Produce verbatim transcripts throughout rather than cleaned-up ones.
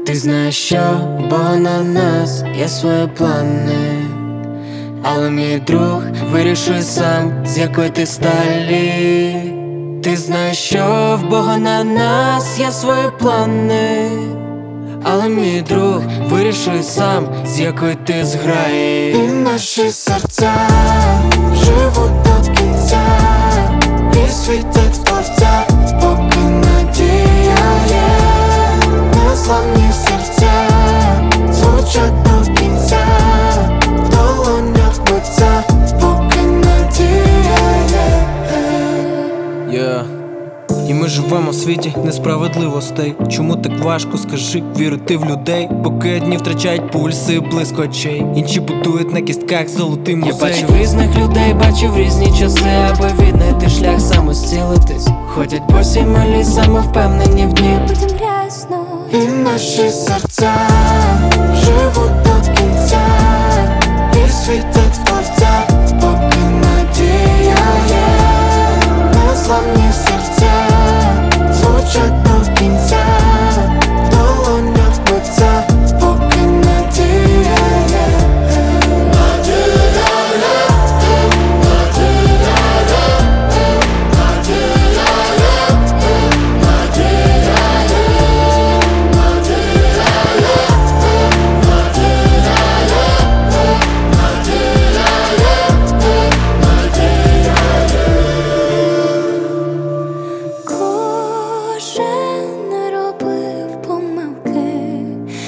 Ти знаєш, що в Бога на нас є свої плани, але мій друг вирішує сам, з якої ти сталі. Ти знаєш, що в Бога на нас є свої плани, але мій друг вирішує сам, з якої ти зграї. І наші серця живуть до кінця і світять творця, поки надія є. Незламні серця звучать до кінця, в долонях биться, поки надія є. Yeah. І ми живемо в світі несправедливостей. Чому так важко, скажи, вірити в людей? Поки одні втрачають пульси, близько очей, інші будують на кістках золотий музей. Я бачив різних людей, бачив різні часи, аби віднайти шлях самостілитись. Ходять босі малі, самовпевнені в дні. Потім грязно. І наші серця живуть до кінця і світять творця, поки надія є. Незламні серця звучать до кінця, в долонях биться, поки надія є. Кожен робив помилки,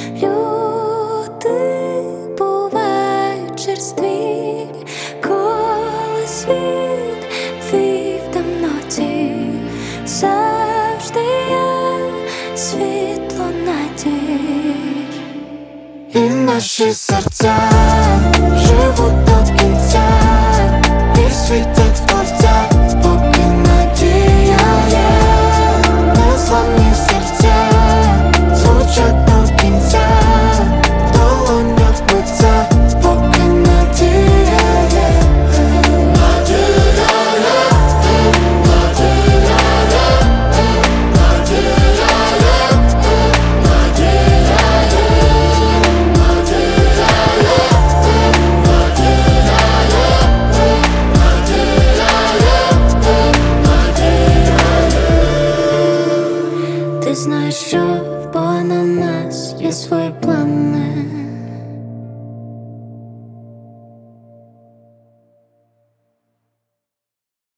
люди бувають черстві, коли світ твій в темноті, завжди є світло надій. І наші серця